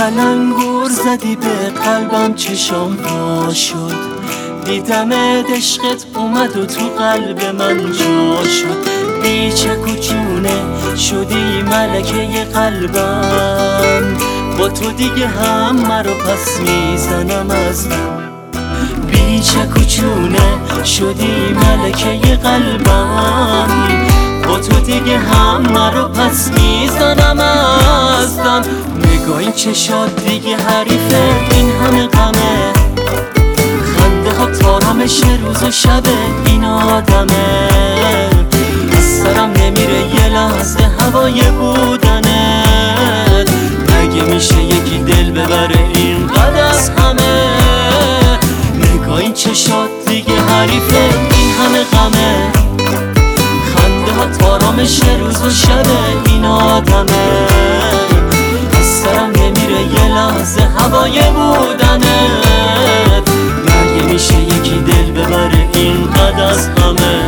تلنگر زدی به قلبم، چشام وا شد، دیدم عشقت اومد و تو قلب من جا شد. بی چک و چونه شدی ملکه قلبم، با تو دیگه همه رو پس میزنم از دم. بی چک و چونه شدی ملکه قلبم، با تو دیگه همه رو پس میزنم از دم. نگاه این چشات دیگه حریفه، این همه غمه، خنده ها تارمش روز و شبه، این آدمه. از سرم نمیره یه لحظه هوای بودنت، مگه میشه یکی دل ببره اینقدر از همه. نگاه این چشات دیگه حریفه، این همه غمه، خنده ها تارمش روز و شبه، این آدمه. از سرم نمیره یه لحظه هوای بودنت، مگه میشه یکی دل ببره اینقدر از همه.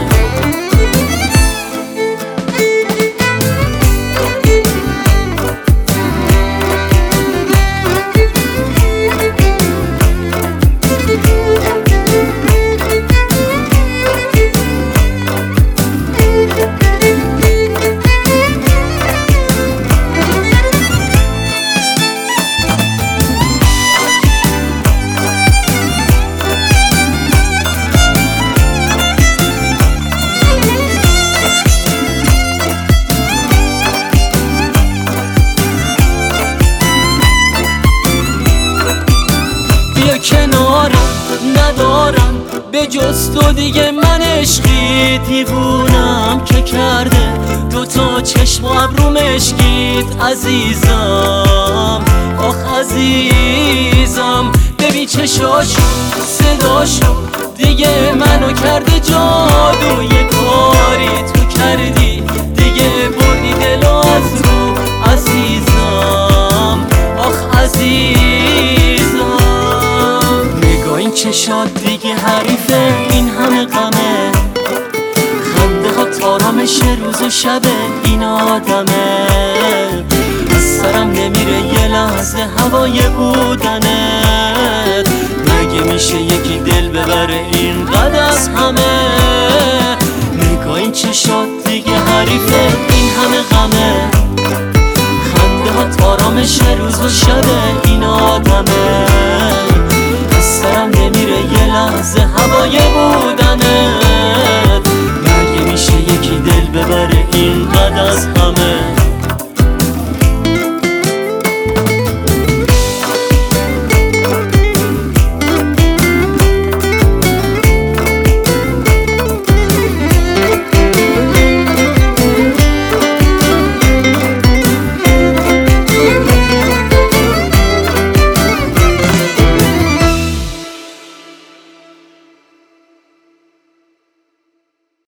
کنارم ندارم به جز تو دیگه، من عشقی دیوونم که کرده دوتا چشم و ابرو مشکیت عزیزم. آخ عزیزم، ببین چشاشو صداشو دیگه منو کرده جادو. یه کاری تو کردی دیگه بردی دلو از رو عزیزم. آخ عزیزم، این چشات دیگه حریفه، این همه غمه، خنده ها تارمش روز و شبه، این آدمه. از سرم نمیره یه لحظه هوای بودنت، مگه میشه یکی دل ببره اینقدر از همه. نگاه این چشات دیگه حریفه، این همه غمه، خنده ها تارمش روز و شبه، این آدمه.